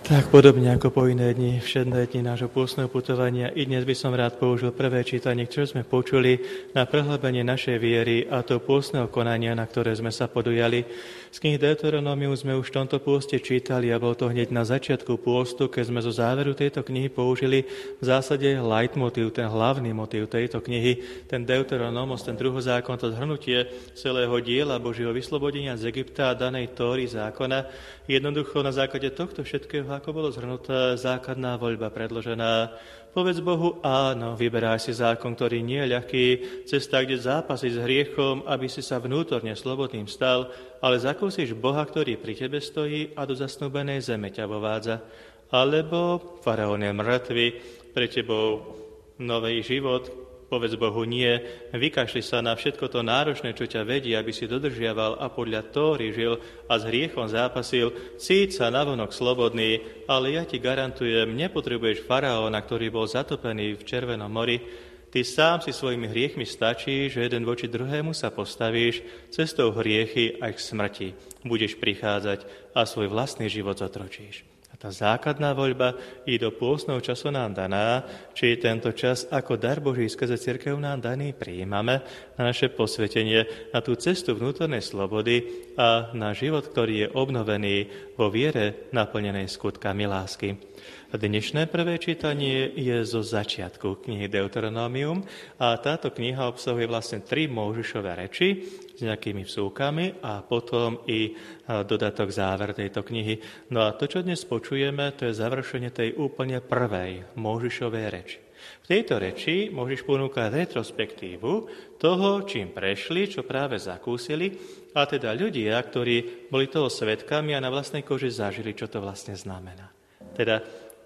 Tak podobne ako po iné dni, všedné dni nášho pôstneho putovania, i dnes by som rád použil prvé čítanie, ktoré sme počuli na prehlbenie našej viery a to pôstneho konania, na ktoré sme sa podujali. Z knihy Deuteronomium sme už v tomto pôste čítali a bol to hneď na začiatku pôstu, keď sme zo záveru tejto knihy použili v zásade leitmotív, ten hlavný motív tejto knihy, ten Deuteronomos, ten druhozákon, to zhrnutie celého diela Božieho vyslobodenia z Egypta a danej Tóry zákona. Jednoducho na základe tohto všetkého, ako bolo zhrnuté, základná voľba predložená. Povedz Bohu áno, vyberaj si zákon, ktorý nie je ľahký, cesta, kde zápasíš s hriechom, aby si sa vnútorne slobodným stal, ale zakúsiš Boha, ktorý pri tebe stojí a do zasnúbenej zeme ťa vovádza. Alebo faraón je mŕtvy, pre tebou nový život. Povedz Bohu nie, vykašli sa na všetko to náročné, čo ťa vedie, aby si dodržiaval a podľa Tóry žil a s hriechom zápasil. Cíť sa navonok slobodný, ale ja ti garantujem, nepotrebuješ faraóna, ktorý bol zatopený v Červenom mori. Ty sám si svojimi hriechmi stačí, že jeden voči druhému sa postavíš, cestou hriechy až k smrti budeš prichádzať a svoj vlastný život zotročíš. Tá základná voľba i do pôstneho času nám daná, či tento čas ako dar Boží skrze cirkev nám daný prijímame na naše posvetenie, na tú cestu vnútornej slobody a na život, ktorý je obnovený vo viere naplnenej skutkami lásky. Dnešné prvé čítanie je zo začiatku knihy Deuteronomium a táto kniha obsahuje vlastne 3 Mojžišové reči s nejakými vsúkami a potom i dodatok záver tejto knihy. No a to, čo dnes počujeme, to je završenie tej úplne prvej Mojžišovej reči. V tejto reči Mojžiš ponúka retrospektívu toho, čím prešli, čo práve zakúsili, a teda ľudia, ktorí boli toho svedkami a na vlastnej koži zažili, čo to vlastne znamená. Teda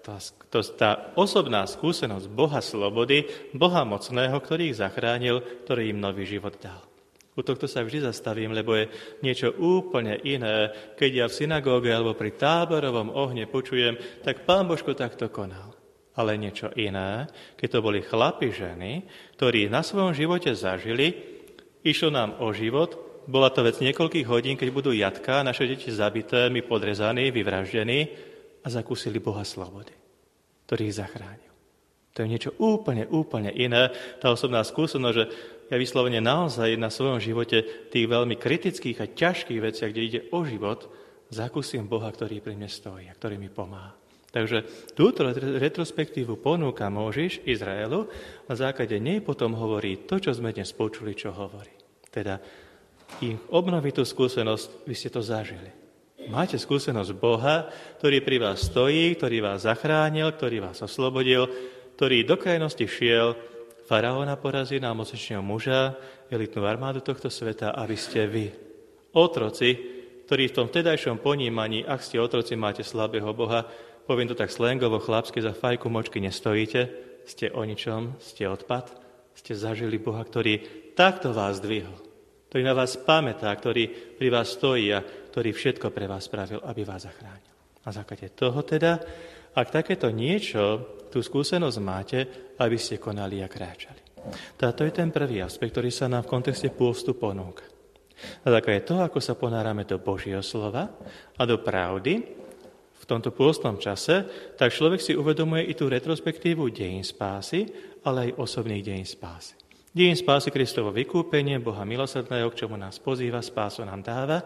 tá osobná skúsenosť Boha slobody, Boha mocného, ktorý ich zachránil, ktorý im nový život dal. U tohto sa vždy zastavím, lebo je niečo úplne iné, keď ja v synagóge alebo pri táborovom ohne počujem, tak Pán Božko takto konal. Ale niečo iné, keď to boli chlapi, ženy, ktorí na svojom živote zažili, išlo nám o život, bola to vec niekoľkých hodín, keď budú jatká, naše deti zabité, my podrezaní, vyvraždení, a zakúsili Boha slobody, ktorý ich zachránil. To je niečo úplne iné. Tá osobná skúsenosť, že ja vyslovene naozaj na svojom živote tých veľmi kritických a ťažkých veciach, kde ide o život, zakúsim Boha, ktorý pri mne stojí a ktorý mi pomáha. Takže túto retrospektívu ponúka Mojžiš Izraelu, na základe nej potom hovorí to, čo sme dnes počuli, čo hovorí. Teda im obnoviť tú skúsenosť, vy ste to zažili. Máte skúsenosť Boha, ktorý pri vás stojí, ktorý vás zachránil, ktorý vás oslobodil, ktorý do krajnosti šiel faraóna poraziť, námocnejšieho muža, elitnú armádu tohto sveta, aby ste vy, otroci, ktorí v tom vtedajšom ponímaní, ak ste otroci, máte slabého Boha, poviem to tak slangovo, chlapsky, za fajku močky nestojíte, ste o ničom, ste odpad, ste zažili Boha, ktorý takto vás dvihol, ktorý na vás pamätá, ktorý pri vás stojí a ktorý všetko pre vás spravil, aby vás zachránil. Na základe toho teda, ak takéto niečo, tú skúsenosť máte, aby ste konali a kráčali. Táto je ten prvý aspekt, ktorý sa nám v kontexte pôstu ponúka. Na základe toho, ako sa ponárame do Božieho slova a do pravdy v tomto pôstnom čase, tak človek si uvedomuje i tú retrospektívu dejín spásy, ale aj osobných dejín spásy. Dejín spásy Kristovo vykúpenie, Boha milosrdného, k čomu nás pozýva, spásu nám dáva.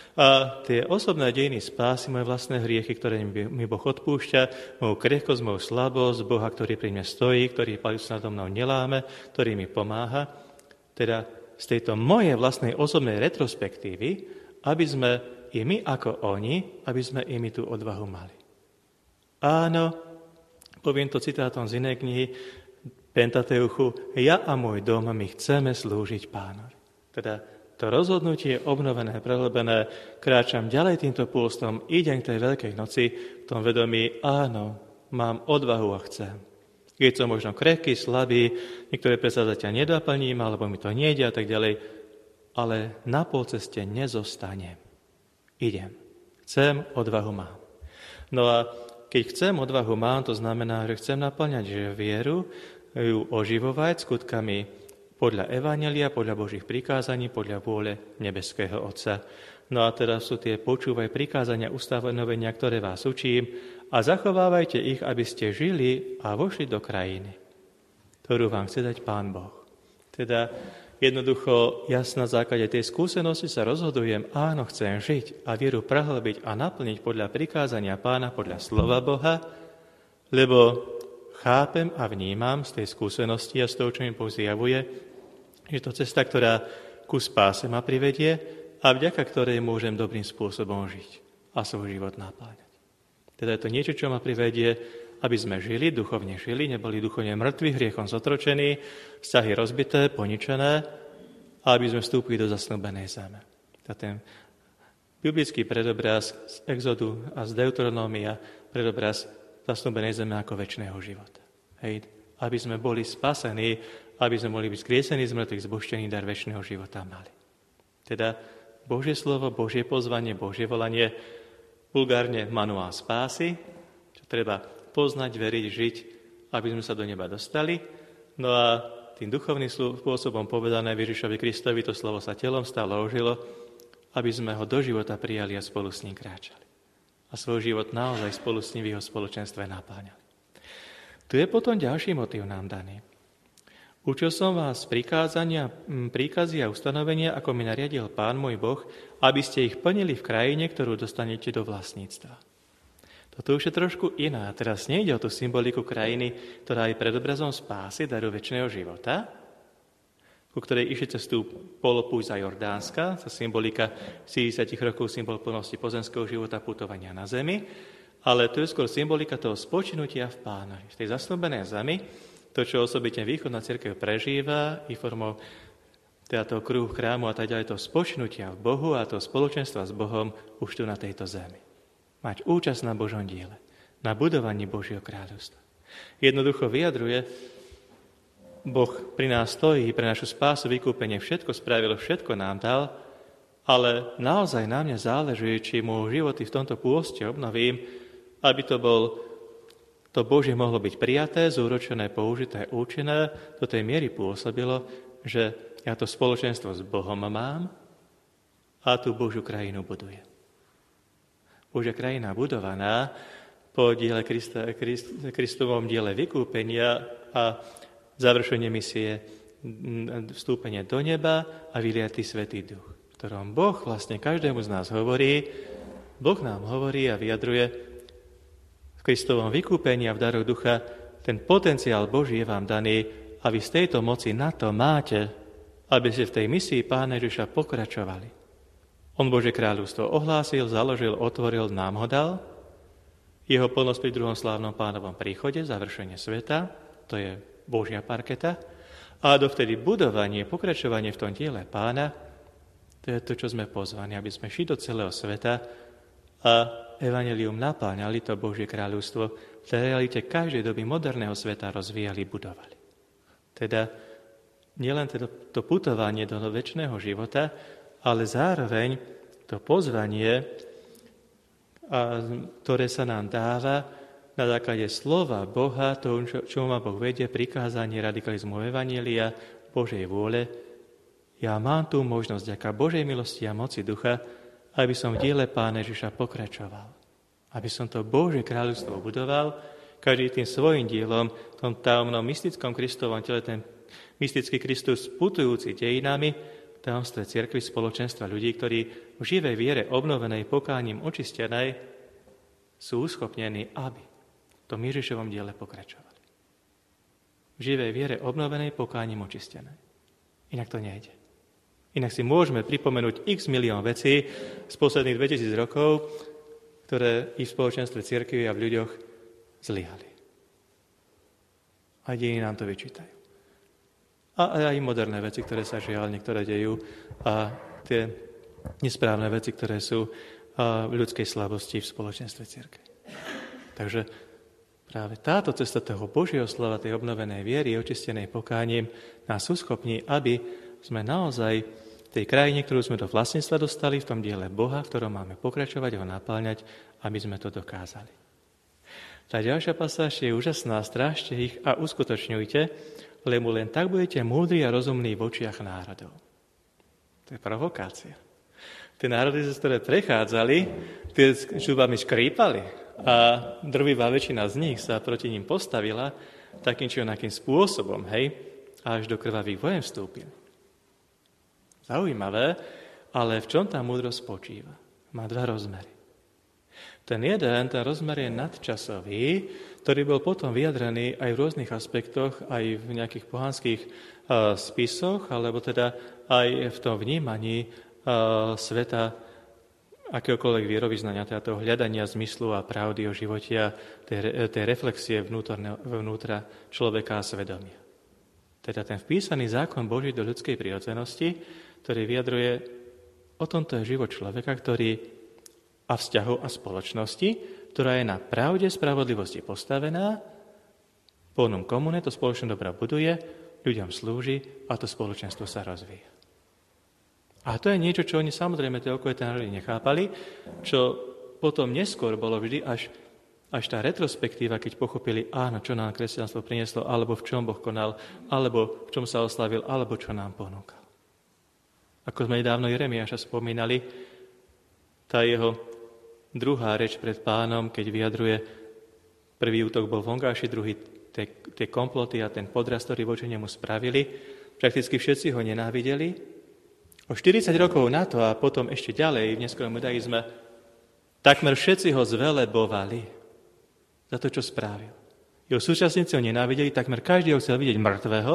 A tie osobné dejiny spásy, moje vlastné hriechy, ktoré mi Boh odpúšťa, moju krehkosť, moju slabosť, Boha, ktorý pri mne stojí, ktorý palicu nado mnou neláme, ktorý mi pomáha. Teda z tejto mojej vlastnej osobnej retrospektívy, aby sme i my ako oni, aby sme i my tú odvahu mali. Áno, poviem to citátom z inej knihy, Pentateuchu, ja a môj dom, my chceme slúžiť Pánovi. Teda to rozhodnutie obnovené, prehlbené, kráčam ďalej týmto pôstom, idem k tej Veľkej noci, v tom vedomí, áno, mám odvahu a chcem. Keď som možno krehký, slabý, niektoré predsazatia nedoplním, alebo mi to nejde a tak ďalej, ale na polceste nezostanem. Idem. Chcem, odvahu mám. No a keď chcem, odvahu mám, to znamená, že chcem naplňať vieru, ju oživovať skutkami podľa Evanjelia, podľa Božích prikázaní, podľa vôle nebeského Otca. No a teraz sú tie počúvaj prikázania, ustanovenia, ktoré vás učím, a zachovávajte ich, aby ste žili a vošli do krajiny, ktorú vám chce dať Pán Boh. Teda jednoducho, jasne na základe tej skúsenosti sa rozhodujem, áno, chcem žiť a vieru prehlbiť a naplniť podľa prikázania Pána, podľa slova Boha, lebo chápem a vnímam z tej skúsenosti a z toho, čo mi Boh zjavuje, že to cesta, ktorá ku spáse ma privedie a vďaka ktorej môžem dobrým spôsobom žiť a svoj život napáňať. Teda je to niečo, čo ma privedie, aby sme žili, duchovne žili, neboli duchovne mŕtvi, hriechom zotročení, vzťahy rozbité, poničené a aby sme vstúpili do zasnúbenej zeme. A ten biblický predobraz z Exodu a z Deuteronómia, predobraz zasnúbenej zeme ako večného života. Hej, aby sme boli spasení, aby sme mohli byť skriesení z mŕtvych, zbožtený dar večného života mali. Teda Božie slovo, Božie pozvanie, Božie volanie, vulgárne manuál spásy, čo treba poznať, veriť, žiť, aby sme sa do neba dostali. No a tým duchovným spôsobom povedané Ježišovi Kristovi to slovo sa telom stalo, ožilo, aby sme ho do života prijali a spolu s ním kráčali. A svoj život naozaj spolu s ním v jeho spoločenstve napáňali. Tu je potom ďalší motív nám daný. Učil som vás príkazy a ustanovenia, ako mi nariadil Pán môj Boh, aby ste ich plnili v krajine, ktorú dostanete do vlastníctva. Toto už je trošku iná. Teraz nejde o tú symboliku krajiny, ktorá je predobrazom spásy, daru večného života, ku ktorej išli cez tú polopúť za Jordánska, tá symbolika 70 rokov, symbol plnosti pozemského života, putovania na zemi, ale to je skôr symbolika toho spočinutia v Pánovi, v tej zasnúbenej zemi. To, čo osobitne východná cirkev prežíva i formou toho kruhu chrámu a tak ďalej, to spočnutia v Bohu a to spoločenstva s Bohom už tu na tejto zemi. Mať účasť na Božom diele, na budovaní Božieho kráľovstva. Jednoducho vyjadruje, Boh pri nás stojí, pre našu spásu, vykúpenie, všetko spravil, všetko nám dal, ale naozaj na mne záleží, či môj život v tomto pôste obnovím, aby to Božie mohlo byť prijaté, zúročené, použité, účinné, do tej miery pôsobilo, že ja to spoločenstvo s Bohom mám a tú Božiu krajinu budujem. Božia krajina budovaná po diele Kristovom diele vykúpenia a završenie misie vstúpenie do neba a vyliatý Svätý Duch, v ktorom Boh vlastne každému z nás hovorí, Boh nám hovorí a vyjadruje, Kristovom vykúpení a v daroch ducha, ten potenciál Boží je vám daný a vy z tejto moci na to máte, aby ste v tej misii Pána Ježiša pokračovali. On Božie kráľovstvo ohlásil, založil, otvoril, nám ho dal. Jeho plnosť pri druhom slávnom Pánovom príchode, završenie sveta, to je Božia parketa. A dovtedy budovanie, pokračovanie v tom diele Pána, to je to, čo sme pozvaní, aby sme šli do celého sveta a evanjelium napáňali to Božie kráľovstvo v realite každej doby moderného sveta rozvíjali, budovali. Teda nielen to putovanie do večného života, ale zároveň to pozvanie, ktoré sa nám dáva na základe slova Boha, to, čo ma Boh vedie, prikázanie radikalizmu evanjelia, Božej vôle. Ja mám tú možnosť, vďaka Božej milosti a moci ducha, aby som v diele Pána Ježiša pokračoval. Aby som to Božie kráľovstvo budoval, každý tým svojim dielom, v tom tajomnom mystickom Kristovom tele, ten mystický Kristus putujúci dejinami, v tajomstve cirkvi, spoločenstva ľudí, ktorí v živej viere obnovenej, pokáním očistenej, sú uschopnení, aby v tom Ježišovom diele pokračovali. V živej viere obnovenej, pokáním očistenej. Inak to nejde. Inak si môžeme pripomenúť x milión vecí z posledných 2000 rokov, ktoré i v spoločenstve cirkvi a v ľuďoch zlyhali. A dejiny nám to vyčítajú. A aj moderné veci, ktoré sa žiaľ niektoré dejú a tie nesprávne veci, ktoré sú v ľudskej slabosti v spoločenstve cirkvi. Takže práve táto cesta toho Božieho slova, tej obnovenej viery, očistenej pokáním, nás uschopní, aby sme naozaj v tej krajine, ktorú sme do vlastníctva dostali, v tom diele Boha, v ktorom máme pokračovať, ho napáľňať, aby sme to dokázali. Tá ďalšia pasáž je úžasná, strážte ich a uskutočňujte, lebo len tak budete múdri a rozumní v očiach národov. To je provokácia. Tie národy, z ktoré prechádzali, tie žubami škrípali. a drvivá väčšina z nich sa proti ním postavila takým či onakým spôsobom, hej, až do krvavých vojen vstúpili. Zaujímavé, ale v čom tá múdrosť spočíva? Má dva rozmery. Ten rozmer je nadčasový, ktorý bol potom vyjadrený aj v rôznych aspektoch, aj v nejakých pohanských spisoch, alebo teda aj v tom vnímaní sveta akéhokoľvek vierovyznania, teda toho hľadania zmyslu a pravdy o živote a tej reflexie vnútra človeka a svedomia. Teda ten vpísaný zákon Boží do ľudskej prirodzenosti, ktorý vyjadruje, o tomto je život človeka, ktorý a vzťahov a spoločnosti, ktorá je na pravde spravodlivosti postavená, plnom komune to spoločné dobro buduje, ľuďom slúži a to spoločenstvo sa rozvíja. A to je niečo, čo oni samozrejme tie okolité národy nechápali, čo potom neskôr bolo vždy až tá retrospektíva, keď pochopili, áno, čo nám kresťanstvo prinieslo, alebo v čom Boh konal, alebo v čom sa oslavil, alebo čo nám ponúkal. Ako sme nedávno Jeremiáša spomínali, tá jeho druhá reč pred Pánom, keď vyjadruje, prvý útok bol vonkajší, druhý tie komploty a ten podraz, ktorý voči nemu spravili, prakticky všetci ho nenávideli. O 40 rokov na to a potom ešte ďalej v neskorom judaizme takmer všetci ho zvelebovali za to, čo spravil. Jeho súčasníci ho nenávideli, takmer každý ho chcel vidieť mŕtvého,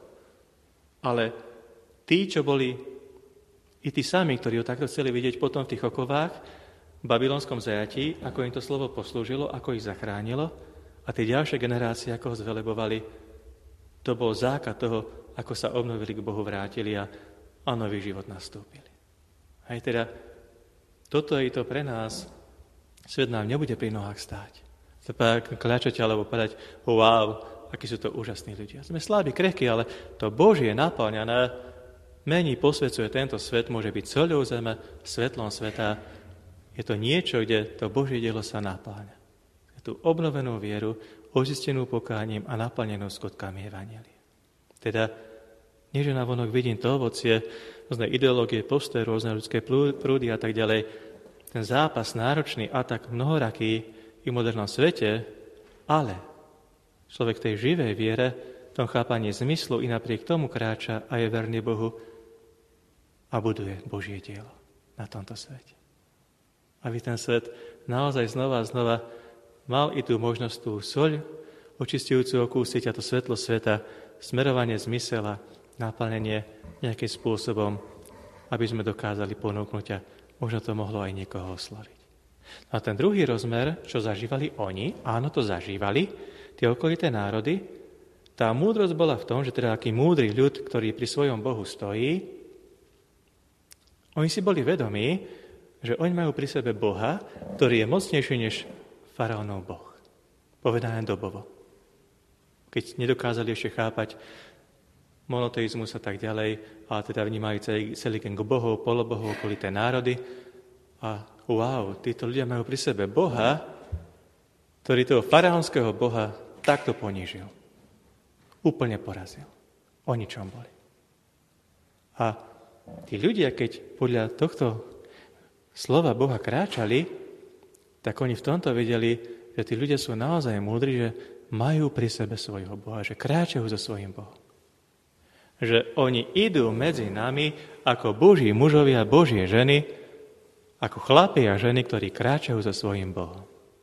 ale tí, čo boli i tí sami, ktorí ho takto chceli vidieť potom v tých okovách, v babylonskom zajatí, ako im to slovo poslúžilo, ako ich zachránilo a tie ďalšie generácie, ako ho zvelebovali, to bol základ toho, ako sa obnovili k Bohu, vrátili a nový život nastúpili. Hej, teda, toto je to pre nás, svet nám nebude pri nohách stáť. Kľačať alebo povedať, wow, akí sú to úžasní ľudia. Sme slabí, krehkí, ale to Božie naplňané mení, posvecuje tento svet, môže byť soľou zeme, svetlom sveta. Je to niečo, kde to Božie dielo sa napáňa. Je tu obnovenú vieru, očistenú pokáním a naplnenú skutkami evanjelia. Teda, nie že navonok vidím to ovocie, rôzne ideológie, postoje, rôzne ľudské prúdy a tak ďalej. Ten zápas, náročný atak, mnohoraký i v modernom svete, ale človek tej živej viere, v tom chápaní zmyslu i napriek tomu kráča a je verný Bohu a buduje Božie dielo na tomto svete. Aby ten svet naozaj znova a znova mal i tú možnosť tú soľ očistujúcu okúsiť a to svetlo sveta, smerovanie zmysela, naplnenie nejakým spôsobom, aby sme dokázali ponúknuť a možno to mohlo aj niekoho osloviť. A ten druhý rozmer, čo zažívali oni, áno, to zažívali, tie okolité národy, tá múdrosť bola v tom, že teda aký múdry ľud, ktorý pri svojom Bohu stojí, oni si boli vedomí, že oni majú pri sebe Boha, ktorý je mocnejší než faraónov Boh. Povedané dobovo. Keď nedokázali ešte chápať monoteizmus a tak ďalej, a teda vnímali celý gen bohov, polobohov, okolité národy. A wow, títo ľudia majú pri sebe Boha, ktorý toho faraónskeho Boha takto ponížil. Úplne porazil. O ničom boli. A tí ľudia, keď podľa tohto slova Boha kráčali, tak oni v tomto videli, že tí ľudia sú naozaj múdri, že majú pri sebe svojho Boha, že kráčajú so svojím Bohom. Že oni idú medzi nami ako Boží mužovia, Božie ženy, ako chlapi a ženy, ktorí kráčajú so svojím Bohom.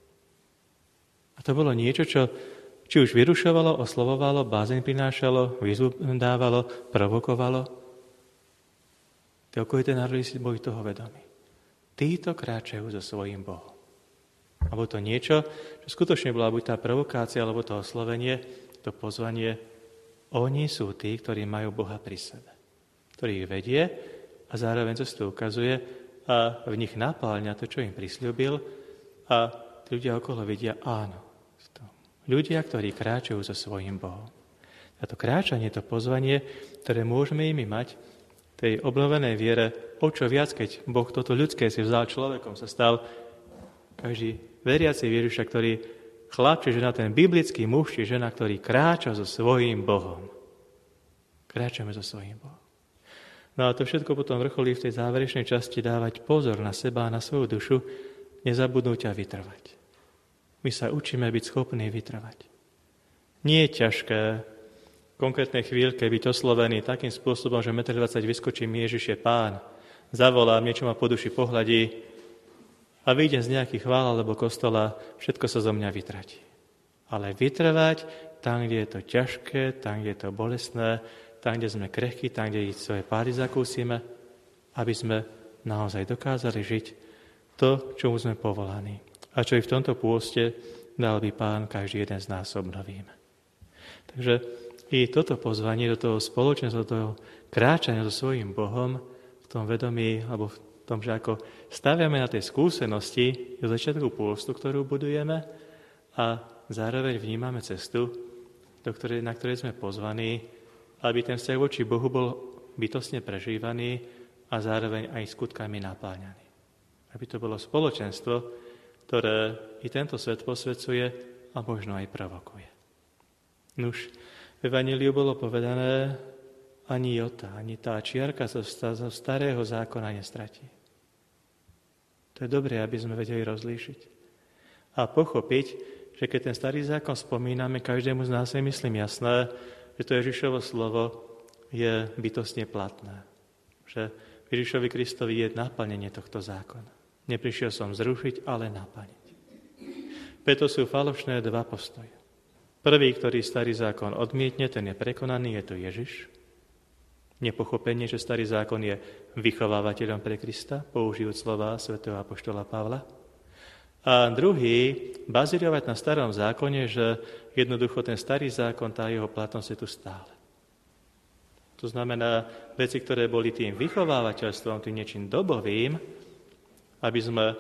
A to bolo niečo, čo či už vyrušovalo, oslovovalo, bázeň prinášalo, výzvu dávalo, provokovalo. Tí okolité národy si boli toho vedomi. Títo kráčajú so svojím Bohom. A bolo to niečo, čo skutočne bola buď tá provokácia, alebo to oslovenie, to pozvanie. Oni sú tí, ktorí majú Boha pri sebe, ktorý ich vedie a zároveň sa to ukazuje a v nich napáľňa to, čo im prisľúbil a ľudia okolo vidia, áno, ľudia, ktorí kráčajú so svojím Bohom. A to kráčanie, to pozvanie, ktoré môžeme im mať, tej obnovenej viere, o čo viac, keď Boh toto ľudské si vzal človekom, sa stal každý veriaci Ježiša, ktorý chlap, či žena, ten biblický muž, či žena, ktorý kráča so svojím Bohom. Kráčame so svojím Bohom. No a to všetko potom vrcholí v tej záverečnej časti dávať pozor na seba a na svoju dušu, nezabudnúť a vytrvať. My sa učíme byť schopní vytrvať. Nie je ťažké v konkrétnej chvíľke byť oslovený takým spôsobom, že 1,20 m vyskočí mi Ježiš je Pán, zavolám, niečo ma po duši pohľadí a vyjdem z nejakých chvál alebo kostola, všetko sa zo mňa vytratí. Ale vytrvať tam, kde je to ťažké, tam, kde je to bolestné, tam, kde sme krehkí, tam, kde svoje pády zakúsime, aby sme naozaj dokázali žiť to, čomu sme povolaní. A čo i v tomto pôste dal by Pán každý jeden z nás obnovíme. Takže i toto pozvanie do toho spoločenstva, do toho kráčania so svojím Bohom v tom vedomí, alebo v tom, že ako staviame na tej skúsenosti do začiatku pôstu, ktorú budujeme a zároveň vnímame cestu, na ktorej sme pozvaní, aby ten vzťah voči Bohu bol bytostne prežívaný a zároveň aj skutkami napáňaný. Aby to bolo spoločenstvo, ktoré i tento svet posvedzuje a možno aj provokuje. Nuž, v Evanjeliu bolo povedané, ani jota, ani tá čiarka zo starého zákona nestratí. To je dobré, aby sme vedeli rozlíšiť. A pochopiť, že keď ten starý zákon spomíname, každému z nás je, myslím, jasné, že to Ježišovo slovo je bytostne platné. Že Ježišovi Kristovi je naplnenie tohto zákona. Neprišiel som zrušiť, ale naplniť. Preto sú falošné dva postoje. Prvý, ktorý starý zákon odmietne, ten je prekonaný, je to Ježiš. Nepochopenie, že starý zákon je vychovávateľom pre Krista, použijúc slova svätého apoštola Pavla. A druhý, bazírovať na starom zákone, že jednoducho ten starý zákon, tá jeho platnosť je tu stále. To znamená, veci, ktoré boli tým vychovávateľstvom, tým niečím dobovým, aby sme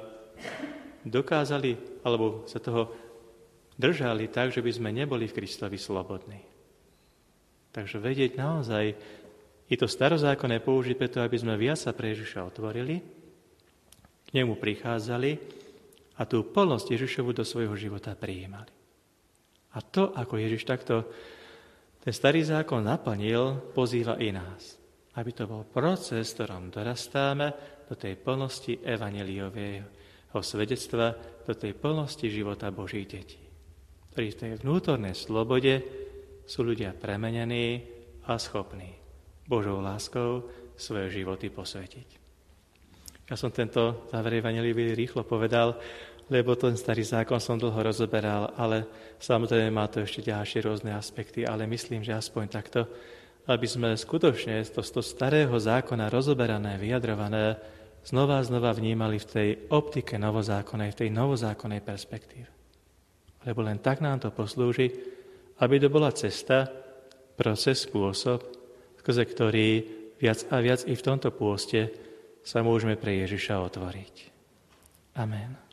dokázali, alebo sa toho držali tak, že by sme neboli v Kristovi slobodní. Takže vedieť naozaj, i to starozákonné použiť preto, aby sme viac sa pre Ježiša otvorili, k nemu prichádzali a tú plnosť Ježišovu do svojho života prijímali. A to, ako Ježiš takto ten starý zákon naplnil, pozýva i nás. Aby to bol proces, v ktorom dorastáme do tej plnosti evanjeliového svedectva, do tej plnosti života Božích detí, ktorí v tej vnútornej slobode sú ľudia premenení a schopní Božou láskou svoje životy posvetiť. Ja som tento záver evanjelií rýchlo povedal, lebo ten starý zákon som dlho rozoberal, ale samozrejme má to ešte ďalšie rôzne aspekty, ale myslím, že aspoň takto, aby sme skutočne z toho starého zákona rozoberané, vyjadrované, znova a znova vnímali v tej optike novozákonnej, v tej novozákonnej perspektíve. Lebo len tak nám to poslúži, aby to bola cesta, proces, spôsob, skrze ktorý viac a viac i v tomto pôste sa môžeme pre Ježiša otvoriť. Amen.